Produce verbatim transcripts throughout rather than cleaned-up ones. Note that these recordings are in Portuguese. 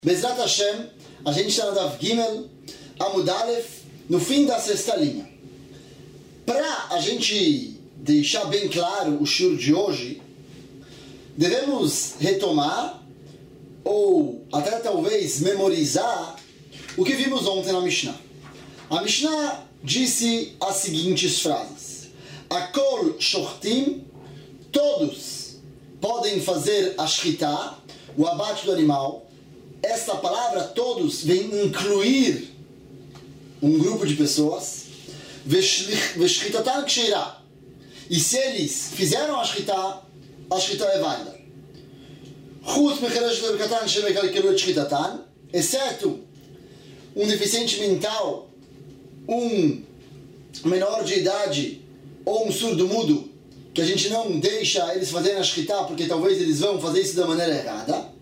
Bezrat Hashem, a gente está no Daf Gimel, Amud Aleph, no fim da sexta linha. Para a gente deixar bem claro o shiur de hoje, devemos retomar, ou até talvez memorizar, o que vimos ontem na Mishnah. A Mishnah disse as seguintes frases: Akol shochtim, todos podem fazer a shchita, o abate do animal. Esta palavra, todos, vem incluir um grupo de pessoas. Veshchitatan ksheira. E se eles fizeram a shchita, a shchita é válida. Chutz mecheresh levkatan shemekalkelu et shchitatan, exceto um deficiente mental, um menor de idade ou um surdo-mudo, que a gente não deixa eles fazerem a shchita porque talvez eles vão fazer isso da maneira errada.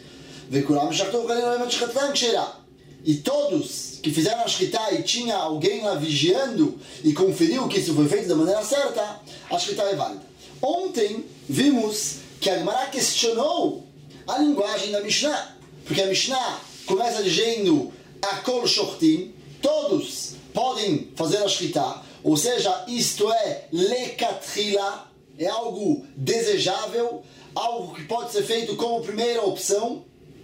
E todos que fizeram a shchita e tinha alguém lá vigiando e conferiu que isso foi feito da maneira certa, a shchita é válida. Ontem vimos que a Gemara questionou a linguagem da Mishnah, porque a Mishnah começa dizendo Akol shochtim, todos podem fazer a shchita, ou seja, isto é lekatrila, é algo desejável, algo que pode ser feito como primeira opção.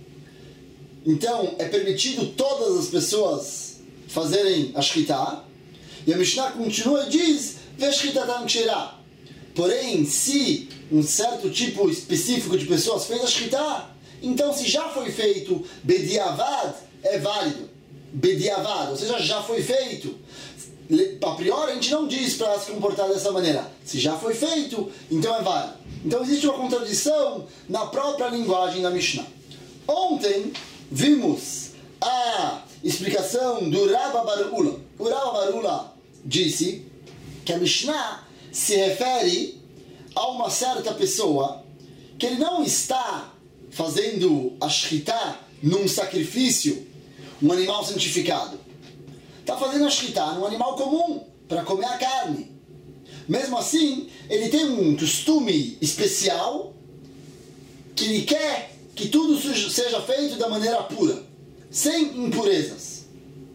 Então, é permitido todas as pessoas fazerem a shchita. E a Mishnah continua e diz Veshchitatan ksheira. Porém, se um certo tipo específico de pessoas fez a shchita, então se já foi feito bediavad, é válido. Bediavad, ou seja, já foi feito. A priori, a gente não diz para se comportar dessa maneira. Se já foi feito, então é válido. Então, existe uma contradição na própria linguagem da Mishnah. Ontem vimos a explicação do Rabba bar Ula. O Rabba bar Ula disse que a Mishnah se refere a uma certa pessoa que ele não está fazendo a shchita num sacrifício, um animal santificado. Está fazendo a shchita num animal comum, para comer a carne. Mesmo assim, ele tem um costume especial que ele quer que tudo seja feito da maneira pura, sem impurezas.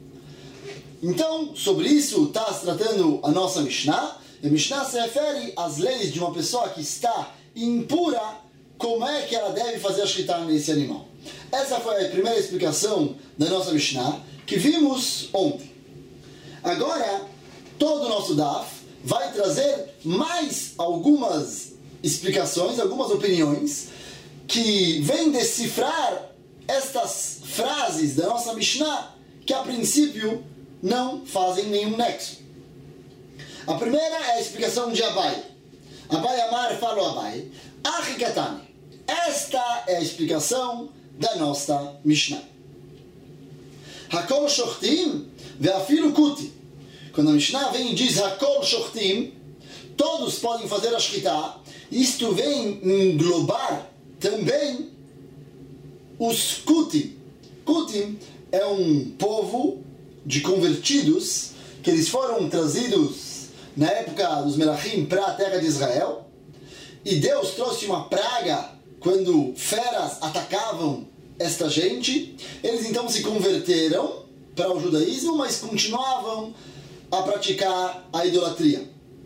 Então, sobre isso está se tratando a nossa Mishnah. A Mishnah se refere às leis de uma pessoa que está impura, como é que ela deve fazer a shchita nesse animal. Essa foi a primeira explicação da nossa Mishnah, que vimos ontem. Agora, todo o nosso Daf vai trazer mais algumas explicações, algumas opiniões, que vem decifrar estas frases da nossa Mishnah, que a princípio não fazem nenhum nexo. A primeira é a explicação de Abai. Abai Amar falou Abai, Achikatani. Esta é a explicação da nossa Mishnah. Hakol shochtim ve'afilu kuti. Quando a Mishnah vem e diz Hakol shochtim, todos podem fazer a shchita, isto vem englobar também os Kutim. Kutim é um povo de convertidos que eles foram trazidos na época dos Melachim para a terra de Israel, e Deus trouxe uma praga quando feras atacavam esta gente. Eles então se converteram para o judaísmo, mas continuavam a praticar a idolatria.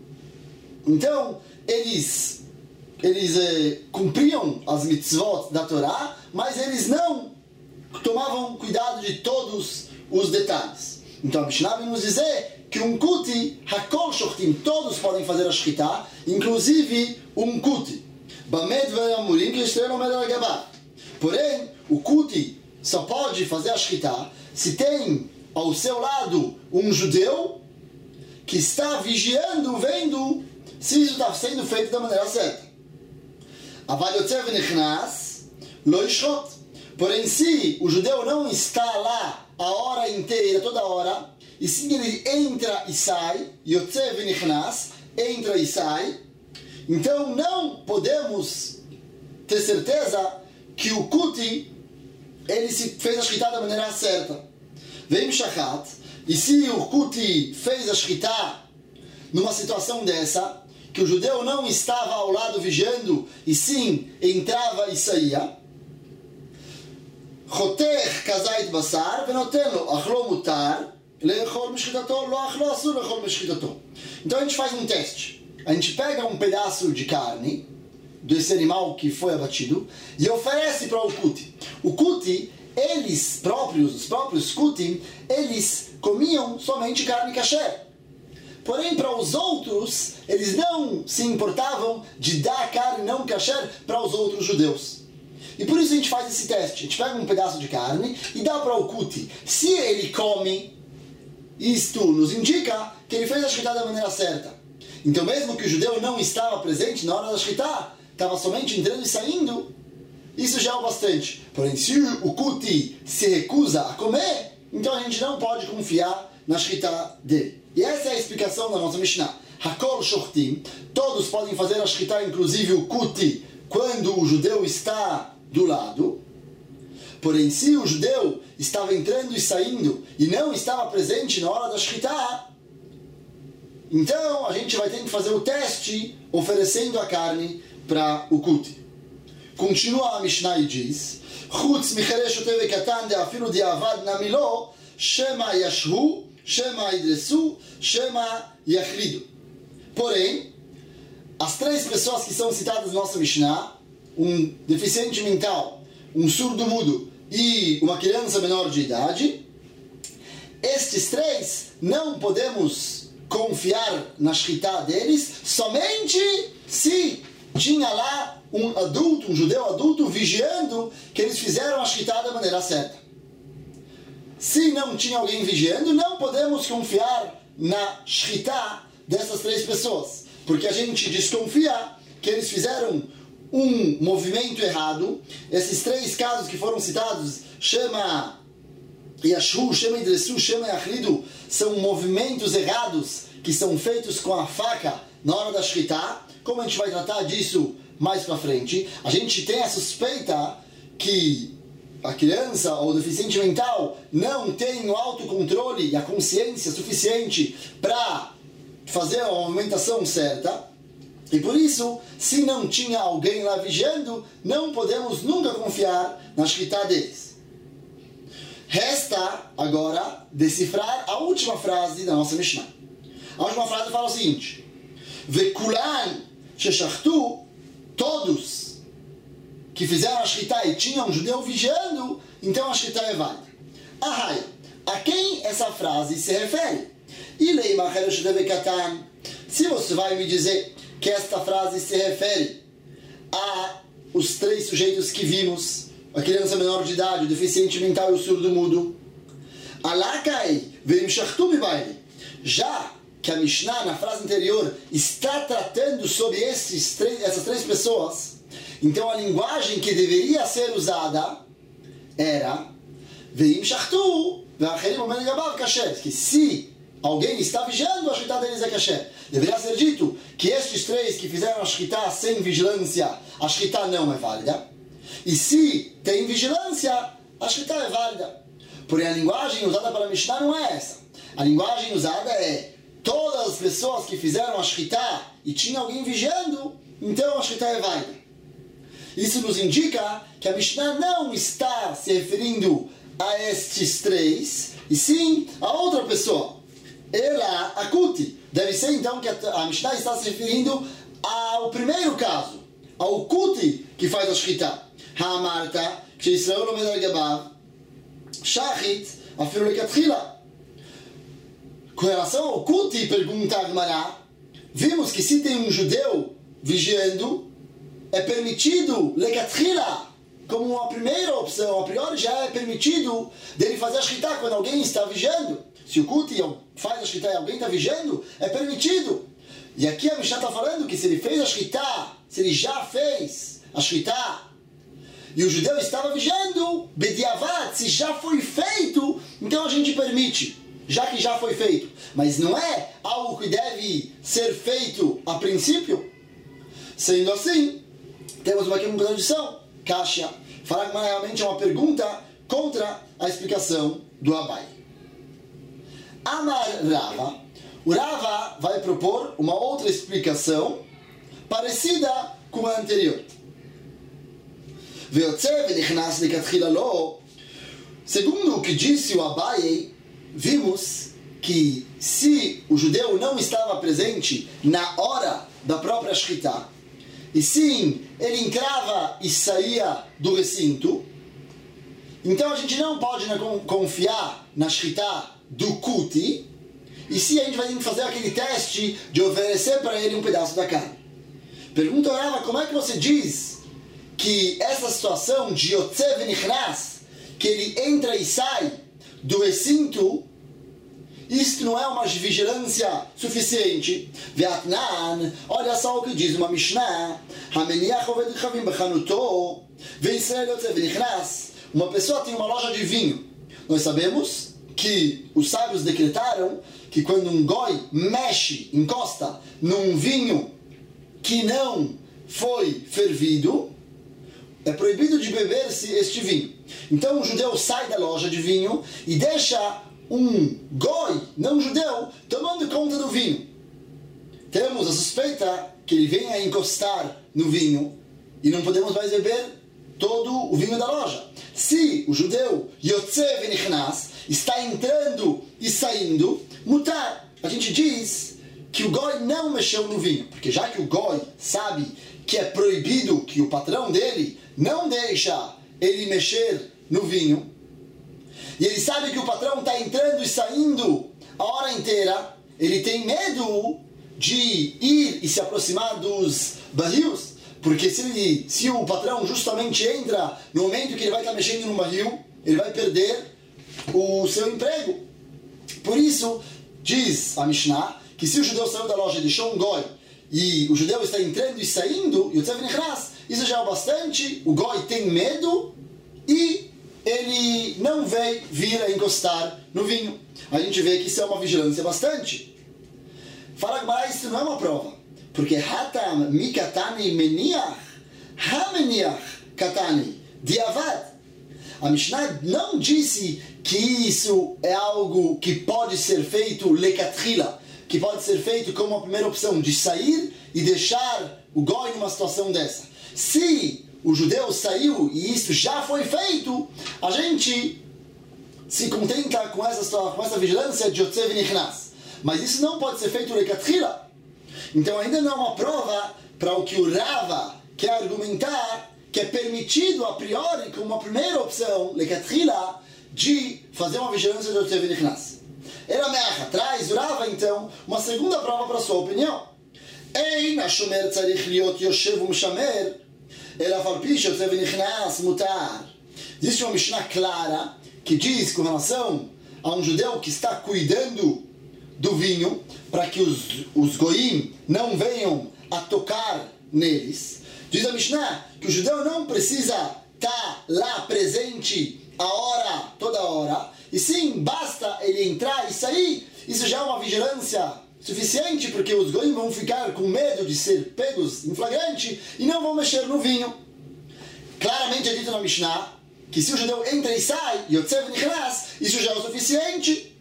Então eles Eles eh, cumpriam as mitzvot da Torá, mas eles não tomavam cuidado de todos os detalhes. Então a Mishnah vem nos dizer que um kuti, hakol shochtim, todos podem fazer a shchita, inclusive um kuti. Bamed ve'amurim que estrela omed al gabah. Porém, o kuti só pode fazer a shchita se tem ao seu lado um judeu que está vigiando, vendo se isso está sendo feito da maneira certa. Porém, se o judeu não está lá a hora inteira, toda hora, e sim ele entra e sai, entra e sai, então não podemos ter certeza que o kuti ele se fez a shchita da maneira certa. Vem shachat, e se o kuti fez a shchita numa situação dessa, que o judeu não estava ao lado vigiando, e sim entrava e saía, חותך כזית בשר ונותן לו, אכלו מותר לאכול משחיטתו, לא אכלו אסור לאכול משחיטתו. Então a gente faz um teste. A gente pega um pedaço de carne desse animal que foi abatido e oferece para o Kuti. O Kuti, eles próprios, os próprios Kutim, eles comiam somente carne kasher. Porém, para os outros, eles não se importavam de dar carne não kasher para os outros judeus. E por isso a gente faz esse teste. A gente pega um pedaço de carne e dá para o Kuti. Se ele come, isto nos indica que ele fez a shkita da maneira certa. Então, mesmo que o judeu não estava presente na hora da shkita, estava somente entrando e saindo, isso já é o bastante. Porém, se o Kuti se recusa a comer, então a gente não pode confiar na shkita dele. E essa é a explicação da nossa Mishnah. Hakol shochtim, todos podem fazer a shkita, inclusive o Kuti, quando o judeu está do lado. Porém, se o judeu estava entrando e saindo e não estava presente na hora da shkita, então a gente vai ter que fazer o teste oferecendo a carne para o Kuti. Continua a Mishnah e diz: Chutz micheresh otev katan de afilu diavad namilo shema yashhu shema idresu shema yachlidu. Porém, as três pessoas que são citadas na nossa Mishnah, um deficiente mental, um surdo-mudo e uma criança menor de idade, estes três não podemos confiar na shkita deles somente se tinha lá um adulto, um judeu adulto vigiando que eles fizeram a shkita da maneira certa. Se não tinha alguém vigiando, não podemos confiar na shkita dessas três pessoas, porque a gente desconfia que eles fizeram um movimento errado. Esses três casos que foram citados, Shema Yashu, Shema Idresu, Shema Yachlidu, são movimentos errados que são feitos com a faca na hora da shkita. Como a gente vai tratar disso mais para frente, a gente tem a suspeita que a criança ou o deficiente mental não tem o autocontrole e a consciência suficiente para fazer a movimentação certa. E por isso, se não tinha alguém lá vigiando, não podemos nunca confiar na shkita deles. Resta agora decifrar a última frase da nossa Mishnah. A última frase fala o seguinte: Vekulan sheshachtu, todos que fizeram a shkita e tinham um judeu vigiando, então a shkita é válida. Ahai, a quem essa frase se refere? Ilei macheresh otev katan. Se você vai me dizer que esta frase se refere a os três sujeitos que vimos, a criança menor de idade, o deficiente mental e o surdo-mudo, alakai veimshachtu bibaili, já que a Mishnah, na frase anterior, está tratando sobre esses três, essas três pessoas, então a linguagem que deveria ser usada era veimshachtu ve'acherim omen gabav kasher, que se alguém está vigiando, a shkita deles é kasher. Deveria ser dito que estes três que fizeram a shkita sem vigilância, a shkita não é válida. E se tem vigilância, a shkita é válida. Porém, a linguagem usada para a Mishnah não é essa. A linguagem usada é todas as pessoas que fizeram a shkita e tinha alguém vigiando, então a shkita é válida. Isso nos indica que a Mishnah não está se referindo a estes três, e sim a outra pessoa. Ela, a Kuti. Deve ser então que a Mishnah está se referindo ao primeiro caso, ao Kuti que faz a shkita. Ha'amarta, kshe'Yisrael omed al gabav, shachit, afilu lekatchila. Com relação ao Kuti, pergunta a Gemara, vimos que se tem um judeu vigiando, é permitido lekatchila, como uma primeira opção, a priori já é permitido dele fazer a shkita quando alguém está vigiando. Se o Kuti faz a shkita e alguém está vigiando, é permitido. E aqui a Mishnah está falando que se ele fez a shkita, se ele já fez a shkita, e o judeu estava vigiando, bediavad, se já foi feito, então a gente permite, já que já foi feito. Mas não é algo que deve ser feito a princípio. Sendo assim, temos aqui uma contradição. Kasha. Falar que realmente é uma pergunta contra a explicação do Abai. Amar Rava. O Rava vai propor uma outra explicação parecida com a anterior. Segundo o que disse o Abaye, vimos que se o judeu não estava presente na hora da própria Shkita, e sim, ele entrava e saía do recinto, então a gente não pode né, confiar na Shkita do Kuti, e sim a gente vai ter que fazer aquele teste de oferecer para ele um pedaço da carne. Pergunta ao Rava, como é que você diz que essa situação de Yotze v'nichnas, que ele entra e sai do recinto, isto não é uma vigilância suficiente? Ve'atnan, olha só o que diz uma Mishnah, Hameniach oved chavim bechanuto, ve'Israel Yotze v'nichnas. Uma pessoa tem uma loja de vinho. Nós sabemos que os sábios decretaram que quando um goi mexe, encosta num vinho que não foi fervido, é proibido de beber-se este vinho. Então o judeu sai da loja de vinho e deixa um goi, não judeu, tomando conta do vinho. Temos a suspeita que ele venha encostar no vinho e não podemos mais beber todo o vinho da loja. Se o judeu Yotze v'nichnas está entrando e saindo, mutar, a gente diz que o goi não mexeu no vinho, porque já que o goi sabe que é proibido, que o patrão dele não deixa ele mexer no vinho, e ele sabe que o patrão está entrando e saindo a hora inteira, ele tem medo de ir e se aproximar dos barris, porque se, ele, se o patrão justamente entra no momento que ele vai estar mexendo no barril, ele vai perder o seu emprego. Por isso, diz a Mishnah, que se o judeu saiu da loja e deixou um goi, e o judeu está entrando e saindo, isso já é o bastante, o goi tem medo, e ele não vai vir a encostar no vinho. A gente vê que isso é uma vigilância bastante. Fala Gemara, isso não é uma prova, porque Hatam mikatani meniach, hameniach katani, diavad. A Mishnah não disse que isso é algo que pode ser feito lekatrila, que pode ser feito como a primeira opção, de sair e deixar o goi numa situação dessa. Se o judeu saiu e isso já foi feito, a gente se contenta com essa, com essa vigilância de Yotze v'nichnas. Mas isso não pode ser feito lekatrila. Então ainda não é uma prova para o que o Rava quer argumentar, que é permitido a priori, como uma primeira opção, lekatrila, de fazer uma vigilância de Yotze v'nichnas. Ela mecha, traz o Rava então uma segunda prova para a sua opinião. Ein hashomer tzarich liot yoshev u'mshamer ela afal pi sheyotze v'nichnas mutar. Existe uma Mishnah clara que diz com relação a um judeu que está cuidando do vinho para que os, os goim não venham a tocar neles. Diz a Mishnah que o judeu não precisa estar lá presente a hora, toda hora, e sim, basta ele entrar e sair. Isso já é uma vigilância suficiente, porque os goim vão ficar com medo de ser pegos em flagrante e não vão mexer no vinho. Claramente é dito na Mishnah que se o judeu entra e sai, Yotze v'nichnas, isso já é o suficiente.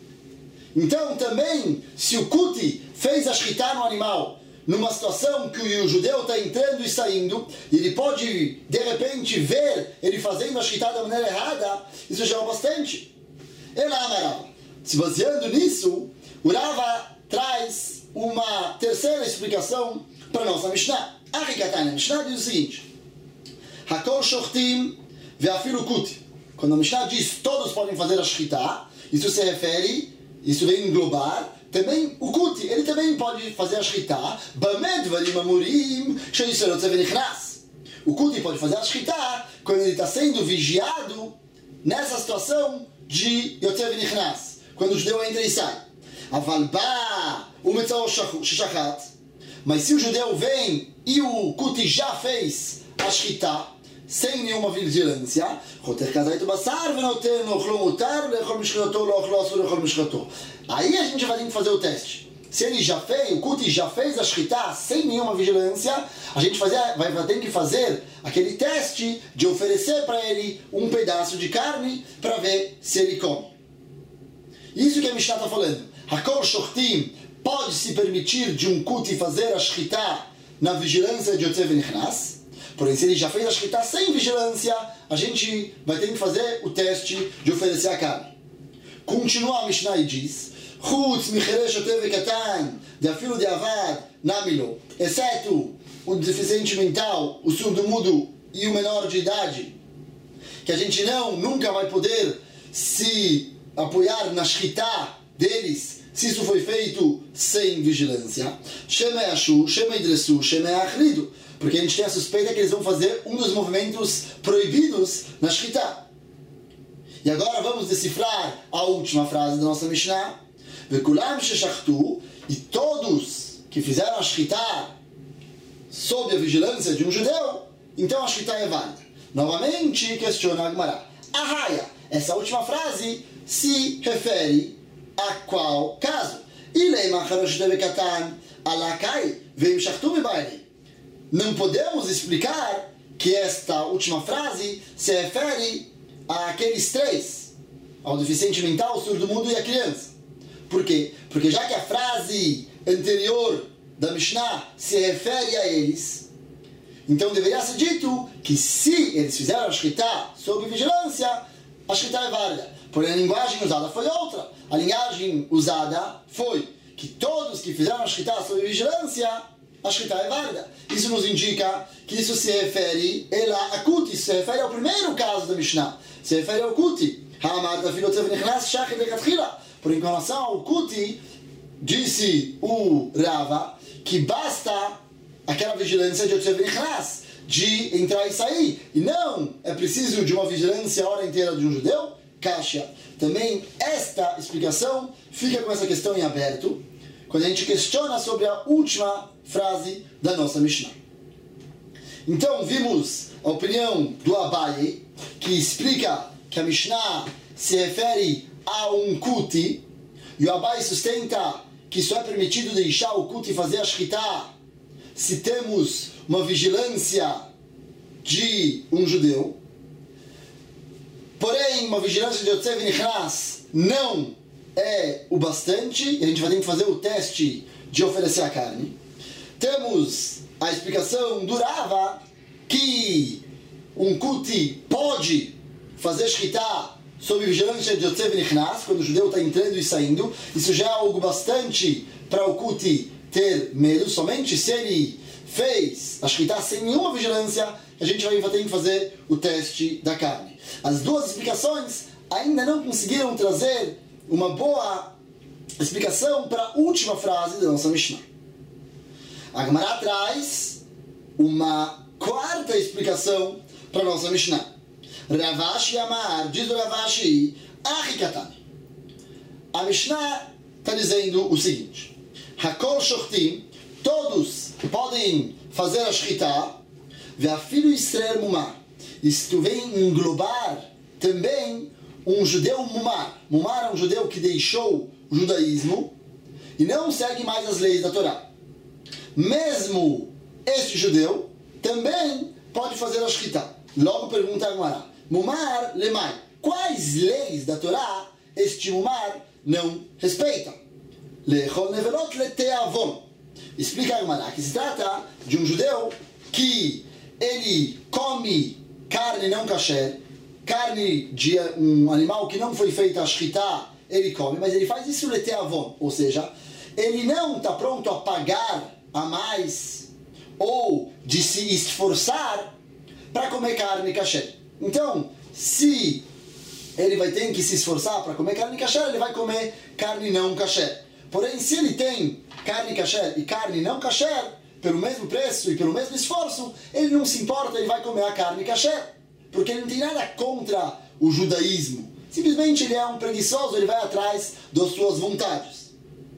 Então também, se o Kuti fez a shkita no animal, numa situação que o judeu está entrando e saindo, e ele pode, de repente, ver ele fazendo a shkita da maneira errada, isso já é o bastante. Ela amarava. Se baseando nisso, o Rava traz uma terceira explicação para a nossa Mishnah. A Rikatana, a Mishnah diz o seguinte: Hakol shochtim ve'afilu kuti. Quando a Mishnah diz todos podem fazer a shkita, isso se refere, isso vem englobar também o kuti, ele também pode fazer a shkita. Bamed valim amurim she'yisrael yotze v'nichnas. O kuti pode fazer a shkita quando ele está sendo vigiado nessa situação de Yotze v'nichnas, quando o judeu entra e sai. Aval ba umetzao shachat. Mas se o judeu vem e o kuti já fez a shkita sem nenhuma vigilância, aí a gente vai ter que fazer o teste. Se ele já fez, o kuti já fez a shkita sem nenhuma vigilância, a gente fazer, vai, vai ter que fazer aquele teste de oferecer para ele um pedaço de carne para ver se ele come. Isso que a Mishnah está falando. Hakol shochtim pode se permitir de um kuti fazer a shkita na vigilância de Yotze v'nichnas. Porém, se ele já fez a shkita sem vigilância, a gente vai ter que fazer o teste de oferecer a carne. Continua a Mishnah e diz, Chutz micherei shotev vekatan, de afilo de avad, namilo, exceto o deficiente mental, o surdo-mudo e o menor de idade, que a gente não, nunca vai poder se apoiar na shkita deles, se isso foi feito sem vigilância. Shemei ashu, shemei dressu, shemei achridu, porque a gente tem a suspeita que eles vão fazer um dos movimentos proibidos na shkita. E agora vamos decifrar a última frase da nossa Mishnah. Vekulam sheshachtu, e todos que fizeram a shkita sob a vigilância de um judeu, então a shkita é válida. Novamente questiona a Gemara. Arraia, essa última frase se refere a qual caso? Não podemos explicar que esta última frase se refere àqueles três, ao deficiente mental, ao surdo-mudo e à criança. Por quê? Porque já que a frase anterior da Mishnah se refere a eles, então deveria ser dito que se eles fizeram a shkita sob vigilância, a shkita é válida. Porém a linguagem usada foi outra. A linguagem usada foi que todos que fizeram a shkita sob vigilância, a shkita é válida. Isso nos indica que isso se refere ela a kuti, isso se refere ao primeiro caso da Mishnah, se refere ao kuti. Por em relação ao kuti, disse o Rava que basta aquela vigilância de Yotzev Nichnas, de entrar e sair, e não é preciso de uma vigilância a hora inteira de um judeu. Kasha. Também esta explicação fica com essa questão em aberto quando a gente questiona sobre a última frase da nossa Mishnah. Então vimos a opinião do Abaye, que explica que a Mishnah se refere a um kuti, e o Abaye sustenta que só é permitido deixar o kuti fazer a shkita se temos uma vigilância de um judeu. Porém, uma vigilância de Yotzev Nichnas não é o bastante, e a gente vai ter que fazer o teste de oferecer a carne. Temos a explicação do Rava que um kuti pode fazer shkita sob vigilância de Yotzev Nichnas, quando o judeu está entrando e saindo. Isso já é algo bastante para o kuti ter medo. Somente se ele fez a shkita sem nenhuma vigilância, a gente vai ter que fazer o teste da carne. As duas explicações ainda não conseguiram trazer uma boa explicação para a última frase da nossa Mishnah. A Gemara traz uma quarta explicação para a nossa Mishnah. Ravashi Amar, diz o Ravashi, Achikatani. A Mishnah está dizendo o seguinte: Hakol Shochtim, todos podem fazer a shkita, Ve'afilu Israel Mumar. Isto vem englobar também um judeu mumar. Mumar é um judeu que deixou o judaísmo e não segue mais as leis da Torá. Mesmo este judeu também pode fazer a shkita. Logo pergunta a Gemara, Mumar lemai, quais leis da Torá este mumar não respeita? Lechol nevelot leteavon. Explica a Gemara que se trata de um judeu que ele come carne não kasher, carne de um animal que não foi feita a shkita, ele come, mas ele faz isso leteavon, ou seja, ele não está pronto a pagar a mais ou de se esforçar para comer carne kasher. Então, se ele vai ter que se esforçar para comer carne kasher, ele vai comer carne não kasher. Porém, se ele tem carne kasher e carne não kasher, pelo mesmo preço e pelo mesmo esforço, ele não se importa, ele vai comer a carne kasher, porque ele não tem nada contra o judaísmo. Simplesmente ele é um preguiçoso, ele vai atrás das suas vontades.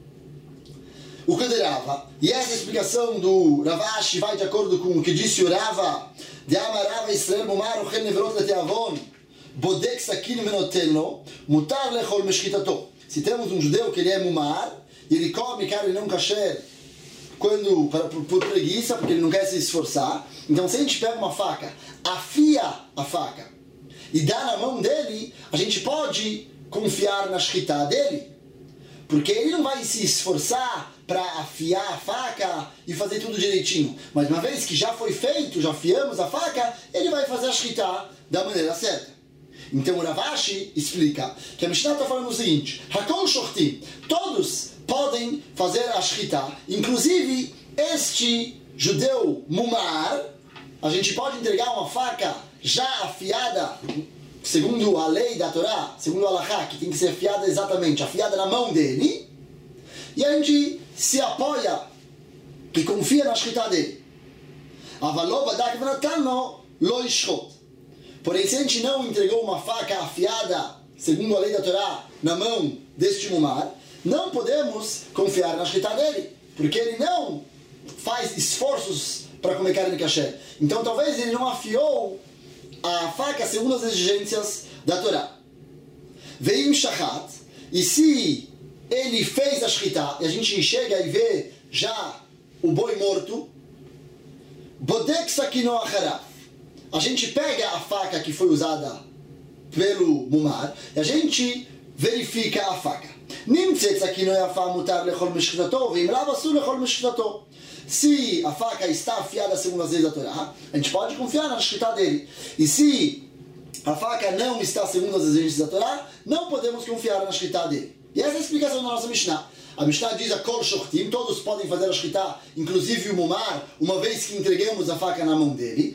O que de Rava, e essa explicação do Ravashi vai de acordo com o que disse o Rava, de Amarava Israel Mumar Uchel Neverot Leteavon, Bodek Sakin Menoteno, Mutar Lechol Meshkitato. Se temos um judeu que ele é Mumar, e ele come carne não kasher, quando, por, por preguiça, porque ele não quer se esforçar. Então, se a gente pega uma faca, afia a faca e dá na mão dele, a gente pode confiar na shkita dele. Porque ele não vai se esforçar para afiar a faca e fazer tudo direitinho. Mas uma vez que já foi feito, já afiamos a faca, ele vai fazer a shkita da maneira certa. Então o Rav Ashi explica que a Mishnah está falando o seguinte: Hakol shortim, todos podem fazer a shkita, inclusive este judeu mumar. A gente pode entregar uma faca já afiada, segundo a lei da Torá, segundo o Halachá, que tem que ser afiada exatamente, afiada na mão dele, e a gente se apoia, que confia na shkita dele. Avaló badak v'natan lo yishchot. Porém, se a gente não entregou uma faca afiada, segundo a lei da Torá, na mão deste mumar, não podemos confiar na shkita dele, porque ele não faz esforços para comer carne kasher. Então talvez ele não afiou a faca segundo as exigências da Torá. Veim shachat, e se ele fez a shkita, e a gente chega e vê já o boi morto, bodek sakino acharaf, a gente pega a faca que foi usada pelo mumar, e a gente verifica a faca. Nimtzet sakino yafa mutar lechol mishkitato, veim lav asur lechol mishkitato. Se a faca está afiada segundo as leis da Torá, a gente pode confiar na shkita dele. E se a faca não está segundo as exigências da Torá, não podemos confiar na shkita dele. E essa é a explicação da nossa Mishnah. A Mishnah diz a kol shortim, todos podem fazer a shkita, inclusive o mumar, uma vez que entregamos a faca na mão dele.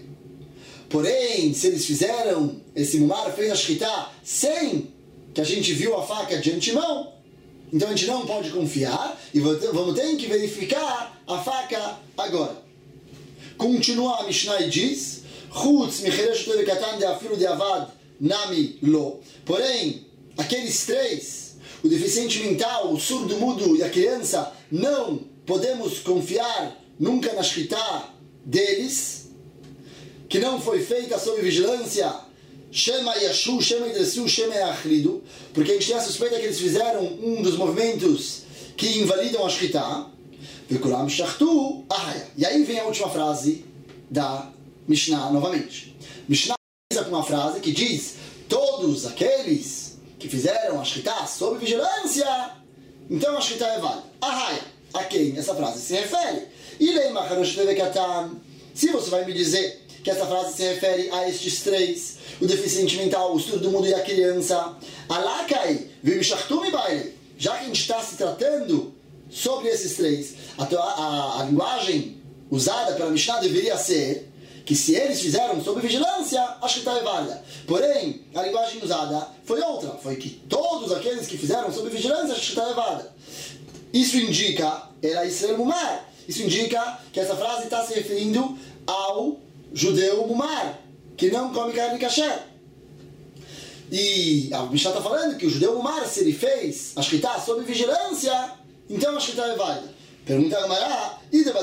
Porém, se eles fizeram, esse mumar fez a shkita sem que a gente viu a faca de antemão, então a gente não pode confiar e vamos ter que verificar a faca agora. Continua a Mishnah e diz: Chutz micheresh katan de afilo de avad nami lo. Porém, aqueles três, o deficiente mental, o surdo mudo e a criança, não podemos confiar nunca na shkita deles, que não foi feita sob vigilância. Shema Yashu, Shema Idresu, Shema Yachridu, porque a gente tem a suspeita que eles fizeram um dos movimentos que invalidam a shkita. Vekulam shachtu ahaya. E aí vem a última frase da Mishnah novamente. Mishnah começa com uma frase que diz: todos aqueles que fizeram a shkita sob vigilância, então a shkita é válida. Ahaya. A quem essa frase se refere? Ilei macharosh levekatan. Se você vai me dizer que essa frase se refere a estes três, o deficiente mental, o surdo mudo e a criança, alakai, vimishachtum baile, já que a gente está se tratando sobre esses três, a, a, a linguagem usada pela Mishnah deveria ser que se eles fizeram sob vigilância, a shkita é válida. Porém, a linguagem usada foi outra, foi que todos aqueles que fizeram sob vigilância, a shkita é válida. Isso indica, era Israel Mumar, isso indica que essa frase está se referindo ao judeu mumar, que não come carne kasher. E a Mishnah está falando que o judeu mumar, se ele fez a shkita sob vigilância, então a shkita é válida. Pergunta a Gemara: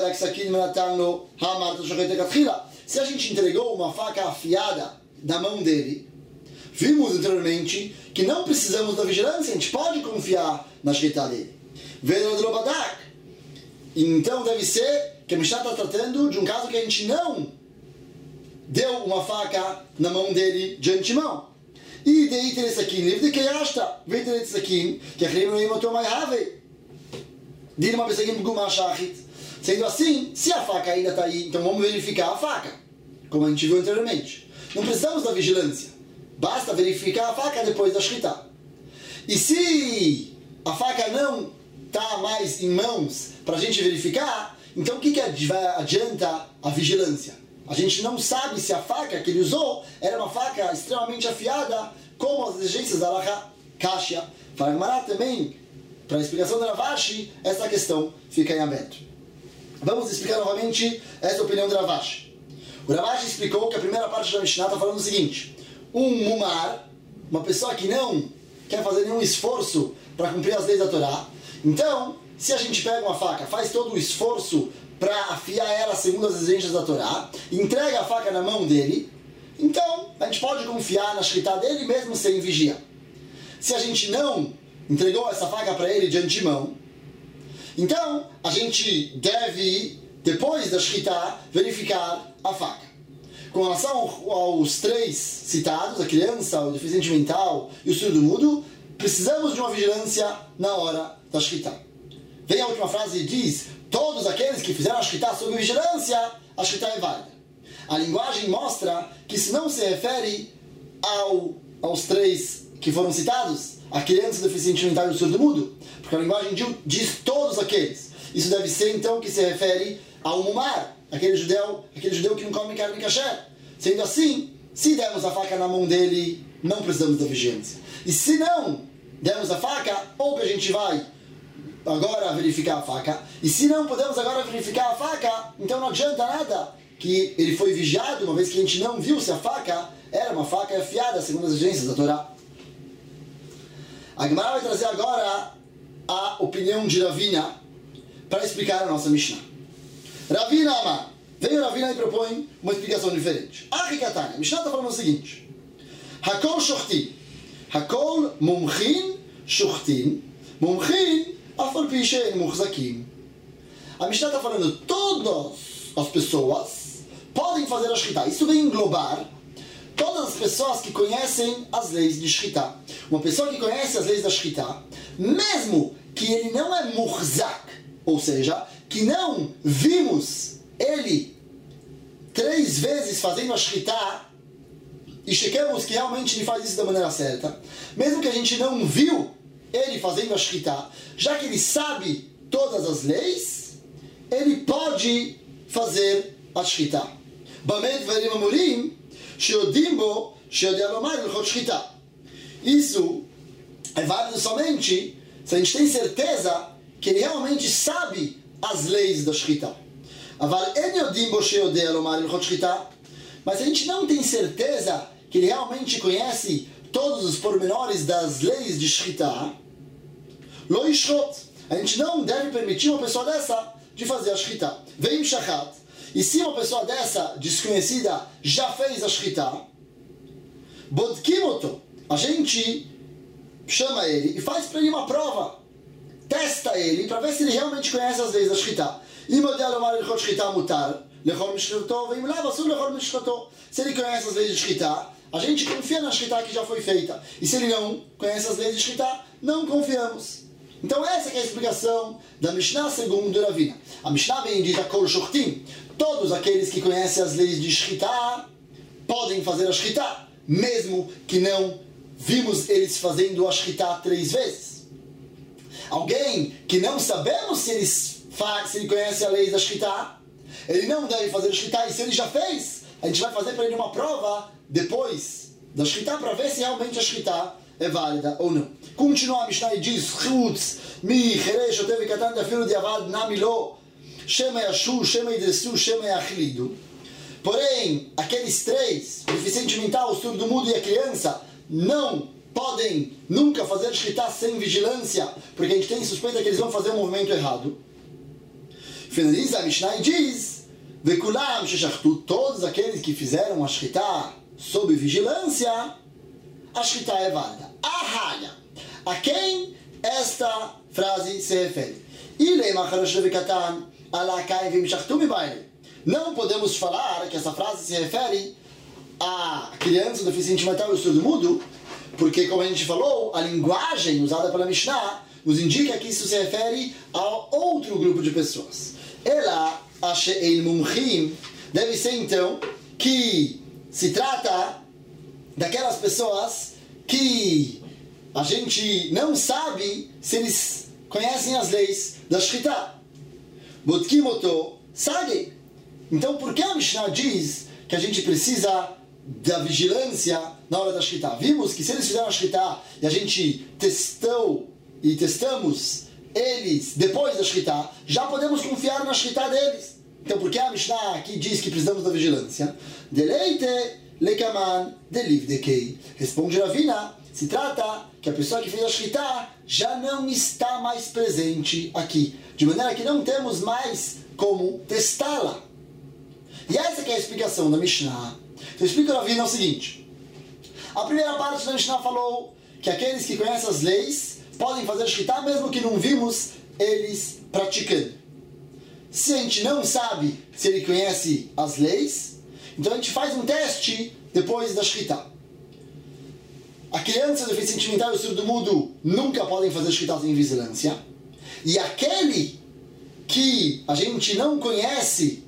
se a gente entregou uma faca afiada da mão dele, vimos anteriormente que não precisamos da vigilância, a gente pode confiar na shkita dele. Então deve ser que a Mishnah está tratando de um caso que a gente não deu uma faca na mão dele de antemão. E daí ter esse aqui, livre de que asta, vem ter esse aqui, que a creme não é muito mais rave. Dir uma pessoa que me shachit. Sendo assim, se a faca ainda está aí, então vamos verificar a faca, como a gente viu anteriormente. Não precisamos da vigilância, basta verificar a faca depois da shkita. E se a faca não está mais em mãos para a gente verificar, então o que, que adianta a vigilância? A gente não sabe se a faca que ele usou era uma faca extremamente afiada, como as exigências da Halakha Kashya. Para Gemara também, para a explicação do Rav Ashi, essa questão fica em aberto. Vamos explicar novamente essa opinião do Rav Ashi. O Rav Ashi explicou que a primeira parte da Mishnah está falando o seguinte: um mumar, uma pessoa que não quer fazer nenhum esforço para cumprir as leis da Torá, então, se a gente pega uma faca, faz todo o esforço para afiar ela segundo as exigências da Torá, entrega a faca na mão dele, então a gente pode confiar na shkita dele mesmo sem vigia. Se a gente não entregou essa faca para ele de antemão, então a gente deve, depois da shkita, verificar a faca. Com relação aos três citados, a criança, o deficiente mental e o surdo mudo, precisamos de uma vigilância na hora da Shkita. Vem a última frase e diz, todos aqueles que fizeram a Shkita sob vigilância, a Shkita é válida. A linguagem mostra que isso não se refere ao, aos três que foram citados, a criança, o deficiente mental e o surdo-mudo, porque a linguagem diz todos aqueles. Isso deve ser então que se refere ao mumar, aquele judeu, aquele judeu que não come carne kasher. Sendo assim, se demos a faca na mão dele, não precisamos da vigilância. E se não demos a faca, ou que a gente vai agora verificar a faca, e se não podemos agora verificar a faca, então não adianta nada que ele foi vigiado, uma vez que a gente não viu se a faca era uma faca afiada, segundo as exigências da Torá. A Gemara vai trazer agora a opinião de Ravina para explicar a nossa Mishnah. Ravina Amar. Vem o Ravina e propõe uma explicação diferente. Arikatane. A Mishnah está falando o seguinte. Hakol shochtin. Hakol mumchin shochtin. Mumchin afal pi she'en muchzakim. A Mishnah está falando todas as pessoas podem fazer a Shkita. Isso vem englobar todas as pessoas que conhecem as leis de Shkita. Uma pessoa que conhece as leis da Shkita, mesmo que ele não é muhzak, ou seja, que não vimos ele três vezes fazendo a Shkita e checamos que realmente ele faz isso da maneira certa, mesmo que a gente não viu ele fazendo a Shkita, já que ele sabe todas as leis, ele pode fazer a Shkita. Bamed varim amurim sheyodim bo sheyodea lomar ilchot Shkita. Isso é válido somente se a gente tem certeza que ele realmente sabe as leis da Shkita. Aval en yodim bo sheyodea lomar ilchot Shkita. Mas a gente não tem certeza que ele realmente conhece todos os pormenores das leis de Shkita. Lo yishchot. A gente não deve permitir uma pessoa dessa de fazer a Shkita. Veim shachat. E se uma pessoa dessa, desconhecida, já fez a Shkita, bodkimoto, a gente chama ele e faz para ele uma prova. Testa ele para ver se ele realmente conhece as leis da Shkita. Se ele conhece as leis de Shkita, a gente confia na Shkita que já foi feita. E se ele não conhece as leis de Shkita, não confiamos. Então essa que é a explicação da Mishnah segundo Ravina. A Mishnah vem e diz a Kol Shochtim. Todos aqueles que conhecem as leis de Shkita podem fazer a Shkita, mesmo que não vimos eles fazendo a Shkita três vezes. Alguém que não sabemos se ele, faz, se ele conhece a lei da Shkita, ele não deve fazer a Shkita, e se ele já fez, a gente vai fazer para ele uma prova depois da Shkita para ver se realmente a Shkita é válida ou não. Continua a Mishnah e diz: Chutz mi cheresh otev katan dafilo diavad namilo shema yashu shema idresu shema yachlidu. Porém, aqueles três, o deficiente mental, o surdo-mudo e a criança, não podem nunca fazer Shkita sem vigilância, porque a gente tem suspeita que eles vão fazer um movimento errado. Finaliza a Mishnah e diz: Vekulam sheshachtu, todos aqueles que fizeram a Shkita sob vigilância, a Shkita é válida. Ahalha. A quem esta frase se refere? Não podemos falar que essa frase se refere à criança, deficiente mental e surdo-mudo, porque, como a gente falou, a linguagem usada pela Mishnah nos indica que isso se refere a outro grupo de pessoas. Ela, Ashe'el Mumchim, deve ser então que se trata daquelas pessoas que a gente não sabe se eles conhecem as leis da Shkita. Bodkimoto sage. Então, por que a Mishnah diz que a gente precisa da vigilância na hora da Shkita? Vimos que se eles fizeram a Shkita e a gente testou e testamos eles depois da Shkita, já podemos confiar na Shkita deles. Então, por que a Mishnah aqui diz que precisamos da vigilância? Deleite lekaman delivdekei. Responde Ravina, se trata que a pessoa que fez a Shkita já não está mais presente aqui, de maneira que não temos mais como testá-la. E essa que é a explicação da Mishnah. Então explica Ravina o seguinte: a primeira parte da Mishnah falou que aqueles que conhecem as leis podem fazer Shkita mesmo que não vimos eles praticando. Se a gente não sabe se ele conhece as leis, então a gente faz um teste depois da Shkita. a criança deficiente mental e o surdo-mudo nunca podem fazer Shkita sem vigilância. E aquele que a gente não conhece,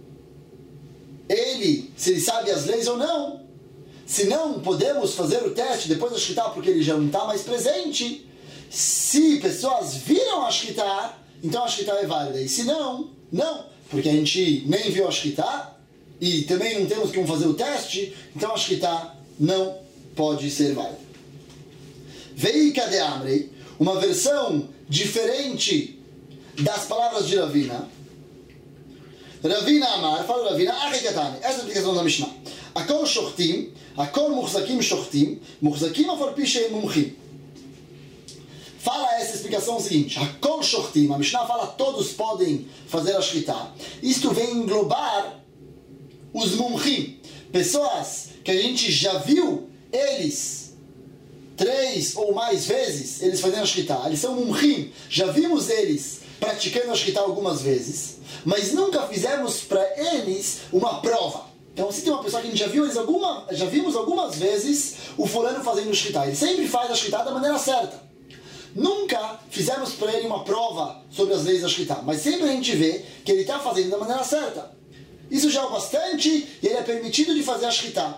ele, se ele sabe as leis ou não, se não podemos fazer o teste depois da Shkita porque ele já não está mais presente, se pessoas viram a Shkita, então a Shkita é válida. E se não, não, porque a gente nem viu a Shkita e também não temos como fazer o teste, então a Shkita não pode ser válida. Veika de Amrei, uma versão diferente das palavras de Ravina. Ravina Amar, fala Ravina, Achikatani, essa é a explicação da Mishnah. Akol shochtim, akol muchzakim shochtim, muchzakim afor pishem mumchim. Fala essa explicação seguinte, Akol shochtim, a Mishnah fala todos podem fazer a Shkita. Isto vem englobar os mumchim, pessoas que a gente já viu eles três ou mais vezes, eles fazendo a Shkita. Eles são mumchim, já vimos eles praticando a Shkita algumas vezes, mas nunca fizemos para eles uma prova. Então, se tem uma pessoa que a gente já viu eles alguma, já vimos algumas vezes o fulano fazendo o Shkita, ele sempre faz a Shkita da maneira certa. Nunca fizemos para ele uma prova sobre as leis da Shkita, mas sempre a gente vê que ele está fazendo da maneira certa. Isso já é o bastante e ele é permitido de fazer a Shkita.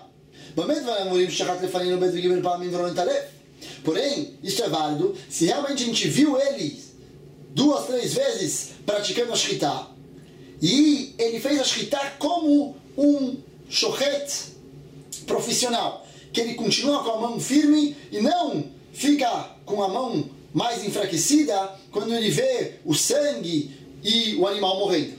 Porém, isso é válido se realmente a gente viu ele duas, três vezes praticando a Shkita e ele fez a Shkita como um shochet profissional, que ele continua com a mão firme e não fica com a mão mais enfraquecida quando ele vê o sangue e o animal morrendo.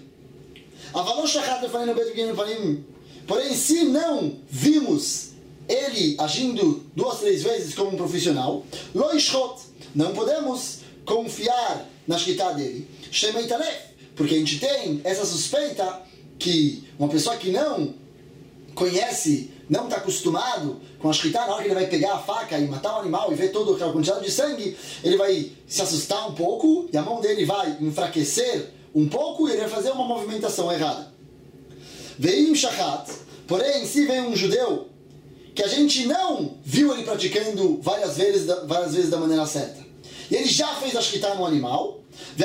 Porém, se não vimos ele agindo duas, três vezes como um profissional, não podemos confiar na Shkita dele, porque a gente tem essa suspeita que uma pessoa que não conhece, não está acostumado com a Shkita, na hora que ele vai pegar a faca e matar um animal e ver toda aquela quantidade de sangue, ele vai se assustar um pouco e a mão dele vai enfraquecer um pouco e ele vai fazer uma movimentação errada. Veim shachat, porém, se vem um judeu que a gente não viu ele praticando várias vezes, várias vezes da maneira certa, e ele já fez a Shkita no animal,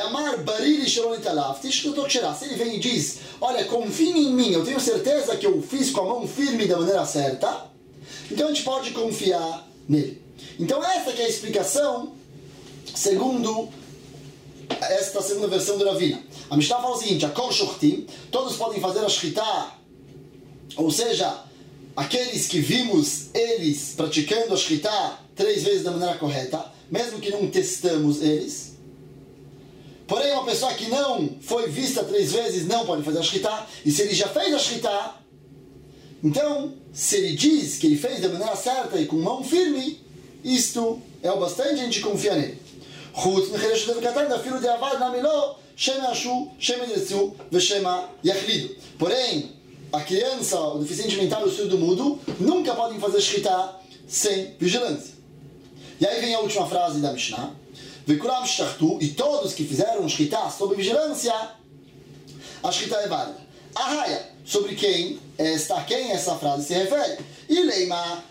se ele vem e diz, olha, confie em mim, eu tenho certeza que eu fiz com a mão firme da maneira certa, então a gente pode confiar nele. Então essa que é a explicação segundo esta segunda versão do Ravina. A Mishnah fala o seguinte, Akol shochtim, todos podem fazer a Shkita, ou seja, aqueles que vimos eles praticando a Shkita três vezes da maneira correta, mesmo que não testamos eles. Porém, uma pessoa que não foi vista três vezes não pode fazer a Shkita, e se ele já fez a Shkita, então, se ele diz que ele fez da maneira certa e com mão firme, isto é o bastante a gente confiar nele. Porém, a criança, o deficiente mental e o surdo-mudo nunca podem fazer Shkita sem vigilância. E aí vem a última frase da Mishnah. E todos que fizeram Shkita sob vigilância, a Shkita é válida. Ahaya, sobre quem esta, quem essa frase se refere? E leima,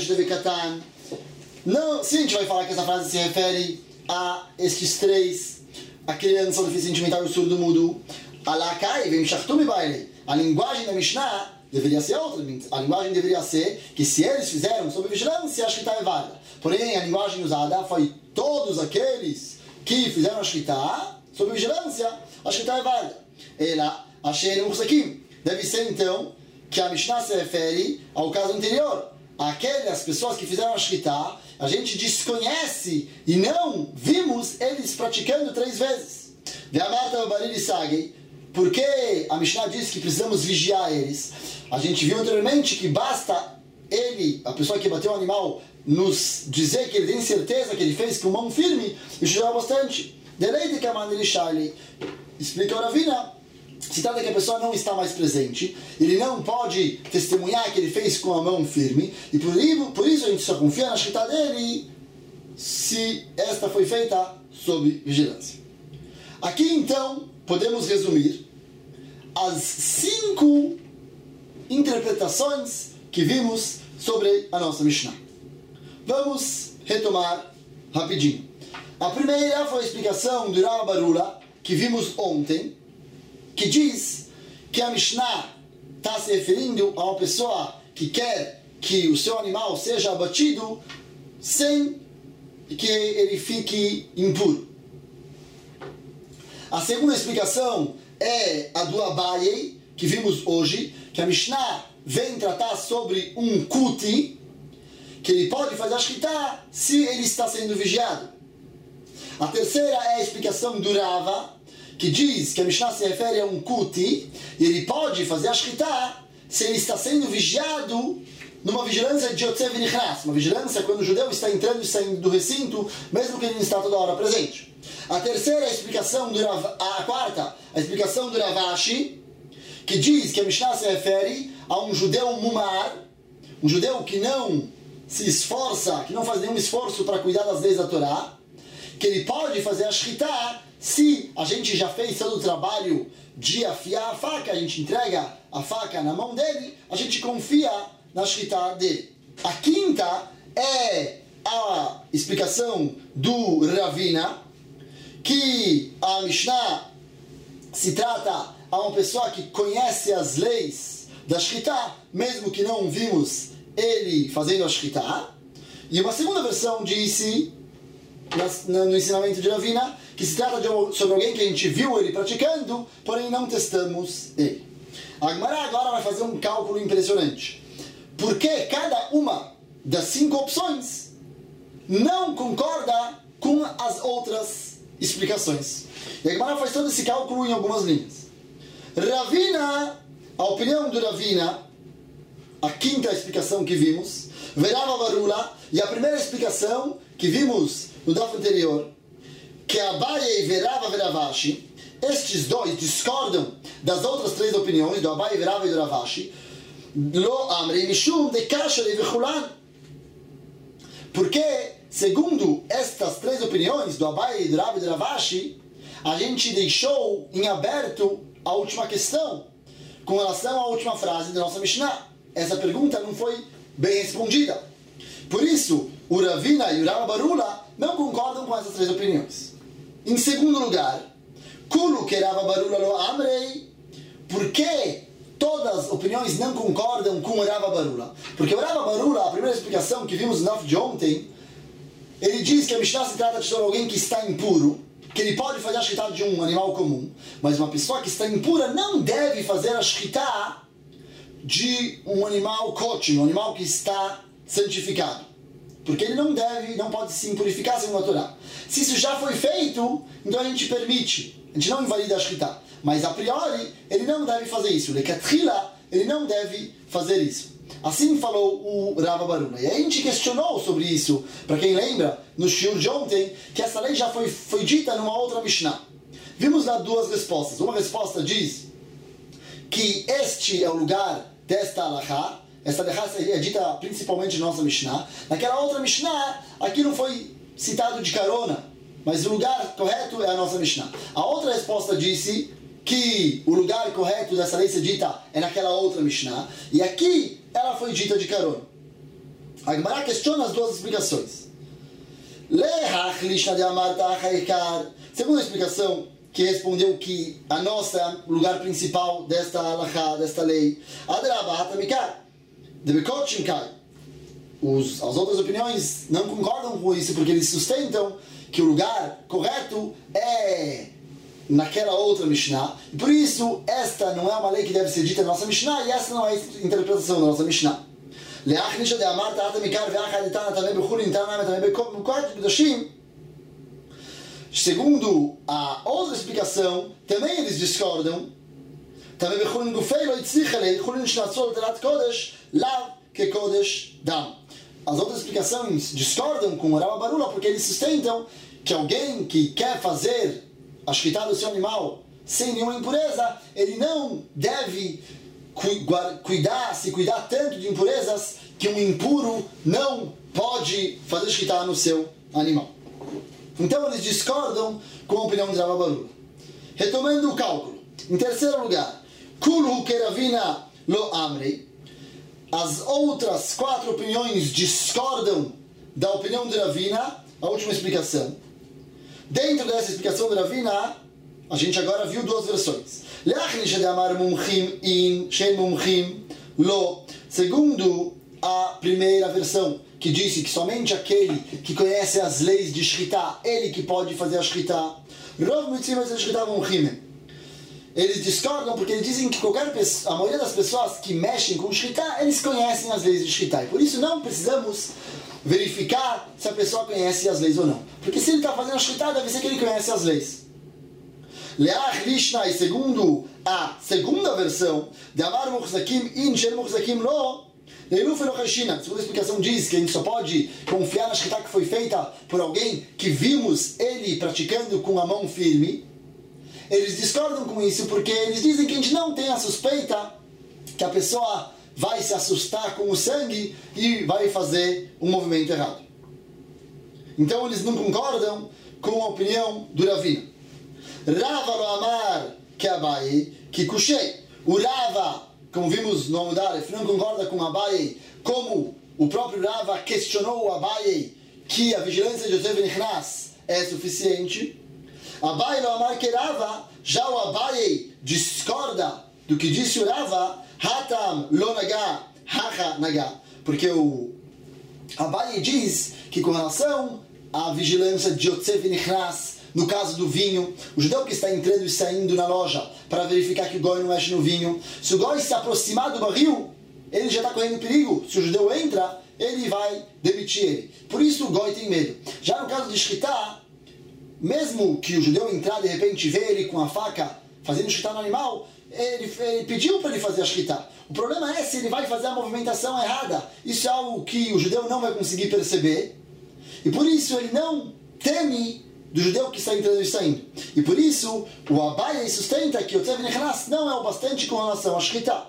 não, se a gente vai falar que essa frase se refere a estes três, a criança, o deficiente mental e o surdo-mudo, alakai, vem shachtum baile. A linguagem da Mishnah deveria ser outra. A linguagem deveria ser que se eles fizeram sob vigilância, a Shkita é válida. Porém, a linguagem usada foi todos aqueles que fizeram a Shkita sob vigilância, a Shkita é válida. Ela, achei no Musakim. Deve ser então que a Mishnah se refere ao caso anterior. Aquelas pessoas que fizeram a Shkita, a gente desconhece e não vimos eles praticando três vezes. Porque a Mishnah diz que precisamos vigiar eles. A gente viu anteriormente que basta ele, a pessoa que bateu o animal, nos dizer que ele tem certeza que ele fez com mão firme, isso já é bastante. Deleite que a maneira Charlie explica a Ravina. Se trata que a pessoa não está mais presente, ele não pode testemunhar que ele fez com a mão firme, e por, por isso a gente só confia na Shkita dele se esta foi feita sob vigilância. Aqui então podemos resumir as cinco interpretações que vimos sobre a nossa Mishnah. Vamos retomar rapidinho. A primeira foi a explicação do Rav Barula, que vimos ontem, que diz que a Mishnah está se referindo a uma pessoa que quer que o seu animal seja abatido sem que ele fique impuro. A segunda explicação é a do Abaye, que vimos hoje, que a Mishnah vem tratar sobre um kuti, que ele pode fazer a shkita se ele está sendo vigiado. A terceira é a explicação do Rava, que diz que a Mishnah se refere a um kuti, e ele pode fazer a shkita se ele está sendo vigiado numa vigilância de Yotze V'Nichnas, uma vigilância quando o judeu está entrando e saindo do recinto, mesmo que ele não está toda hora presente. A terceira é a explicação do Rav, a quarta, a explicação do Ravashi, que diz que a Mishnah se refere a um judeu mumar, um judeu que não se esforça, que não faz nenhum esforço para cuidar das leis da Torá, que ele pode fazer a shkita se a gente já fez todo o trabalho de afiar a faca, a gente entrega a faca na mão dele, a gente confia na shkita dele. A quinta é a explicação do Ravina, que a Mishnah se trata a uma pessoa que conhece as leis da shkita, mesmo que não vimos ele fazendo a shkita. E uma segunda versão disse, no ensinamento de Ravina, que se trata de sobre alguém que a gente viu ele praticando, porém não testamos ele. A Gemara agora vai fazer um cálculo impressionante. Porque cada uma das cinco opções não concorda com as outras explicações. E a Gemara faz todo esse cálculo em algumas linhas. Ravina, a opinião do Ravina, a quinta explicação que vimos, Verava Barula, e a primeira explicação que vimos no daf anterior, que Abaye e Verava Veravashi, estes dois discordam das outras três opiniões, do Abaye, Verava e do Ravashi, Lo Amrei Mishum de Kasher e Vechulan. Porque, segundo estas três opiniões, do Abaye, do Rava e do Ravashi, a gente deixou em aberto a última questão com relação à última frase da nossa Mishnah. Essa pergunta não foi bem respondida. Por isso, o Ravina e o Rav Barula não concordam com essas três opiniões. Em segundo lugar, Kulu que Rav Barula lo amrei. Por que todas as opiniões não concordam com o Rav Barula? Porque o Rav Barula, a primeira explicação que vimos no daf de ontem, ele diz que a Mishnah se trata de sobre alguém que está impuro, que ele pode fazer a shkita de um animal comum, mas uma pessoa que está impura não deve fazer a shkita de um animal kotim, um animal que está santificado. Porque ele não deve, não pode se impurificar segundo a Torá. Se isso já foi feito, então a gente permite, a gente não invalida a shkita. Mas a priori, ele não deve fazer isso. Lekatrila, ele não deve fazer isso. Assim falou o Rav Barula. E a gente questionou sobre isso, para quem lembra, no shiur de ontem, que essa lei já foi, foi dita numa outra Mishnah. Vimos lá duas respostas. Uma resposta diz que este é o lugar desta alahá. Esta alahá é dita principalmente na nossa Mishnah. Naquela outra Mishnah, aqui não foi citado de carona, mas o lugar correto é a nossa Mishnah. A outra resposta disse que o lugar correto dessa lei ser dita é naquela outra Mishnah, e aqui ela foi dita de carona. A Gemara questiona as duas explicações. Segunda explicação, que respondeu que a nossa é o lugar principal desta alahá, desta lei. Os, as outras opiniões não concordam com isso, porque eles sustentam que o lugar correto é naquela outra Mishnah, e por isso esta não é uma lei que deve ser dita na nossa Mishnah, e essa não é a interpretação da nossa Mishnah. Segundo a outra explicação, também eles discordam. As outras explicações discordam com o Rav Barula porque eles sustentam que alguém que quer fazer a shkita do seu animal sem nenhuma impureza, ele não deve cuidar, se cuidar tanto de impurezas que um impuro não pode fazer shkita no seu animal. Então eles discordam com a opinião de Rav Barula. Retomando o cálculo. Em terceiro lugar, Kulu Keravina Lo Amrei. As outras quatro opiniões discordam da opinião de Ravina, a última explicação. Dentro dessa explicação de Ravina, a gente agora viu duas versões. Segundo a primeira versão, que disse que somente aquele que conhece as leis de Shkita, ele que pode fazer a Shkita. Eles discordam porque eles dizem que qualquer pessoa, a maioria das pessoas que mexem com Shkita, eles conhecem as leis de Shkita. E por isso não precisamos verificar se a pessoa conhece as leis ou não. Porque se ele está fazendo a Shkita, deve ser que ele conhece as leis. Leach Lishna, e segundo a segunda versão, de Amar Muchzakim in Shel Muchzakim Lo, Leiluf Elochashina. A segunda explicação diz que a gente só pode confiar na Shkita que foi feita por alguém que vimos ele praticando com a mão firme. Eles discordam com isso porque eles dizem que a gente não tem a suspeita que a pessoa vai se assustar com o sangue e vai fazer um movimento errado. Então eles não concordam com a opinião do Ravina. Rava lo amar que Abaye que Kushei. O Rava, como vimos no Amudalef, não concorda com Abaye, como o próprio Rava questionou o Abaye que a vigilância de Yosef Nichnas é suficiente. Abaye lo amar que Rava, já o Abaye discorda do que disse o Rava, Hatam lo naga, hacha naga, porque o Abaye diz que com relação à vigilância de Yosef Nichnas, no caso do vinho, o judeu que está entrando e saindo na loja para verificar que o goi não mexe no vinho, se o goi se aproximar do barril, ele já está correndo perigo. Se o judeu entra, ele vai demitir ele. Por isso o goi tem medo. Já no caso de Shkita, mesmo que o judeu entrar de repente vê ele com a faca fazendo Shkita no animal, ele, ele pediu para ele fazer a Shkita. O problema é se ele vai fazer a movimentação errada. Isso é algo que o judeu não vai conseguir perceber. E por isso ele não teme do judeu que está entrando e saindo. E por isso, o Abaye sustenta que o Yosef Nichnas não é o bastante com relação a Shkita.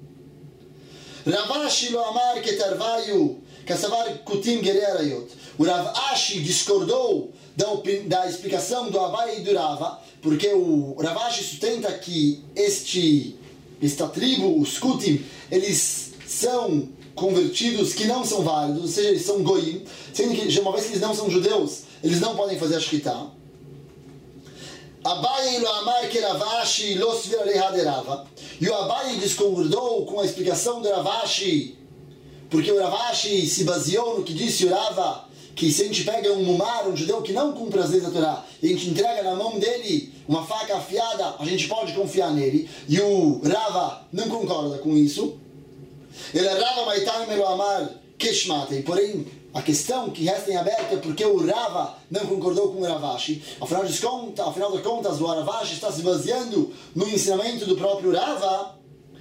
Rav Ashi lo amar que tarvayu kasavar kutim gerei arayot. O Rav Ashi discordou da, da explicação do Abaye e do Rava, porque o Rav Ashi sustenta que este, esta tribo, os kutim, eles são convertidos que não são válidos, ou seja, eles são goim, sendo que uma vez que eles não são judeus, eles não podem fazer a Shkita. Abaye lo amar que Rav Ashi lo svira leha de Rava. E o Abaye discordou com a explicação do Rav Ashi, porque o Rav Ashi se baseou no que disse o Rava, que se a gente pega um mumar, um judeu que não cumpre as leis da Torá, e a gente entrega na mão dele uma faca afiada, a gente pode confiar nele. E o Rava não concorda com isso. Ele Rava maitai melo amar keshmatei. Porém, a questão que resta em aberto é porque o Rava não concordou com o Rav Ashi. Afinal de contas, afinal de contas, o Rav Ashi está se baseando no ensinamento do próprio Rava.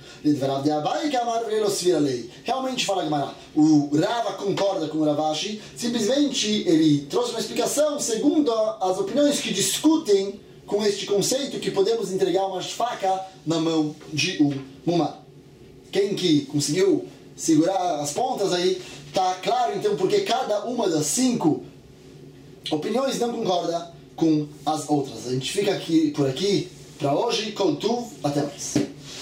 Realmente, fala Gemara, o Rava concorda com o Rav Ashi, simplesmente ele trouxe uma explicação segundo as opiniões que discutem com este conceito que podemos entregar uma faca na mão de um mumar. Quem que conseguiu segurar as pontas aí, tá claro então porque cada uma das cinco opiniões não concorda com as outras. A gente fica aqui por aqui para hoje. Kol Tuv, até mais.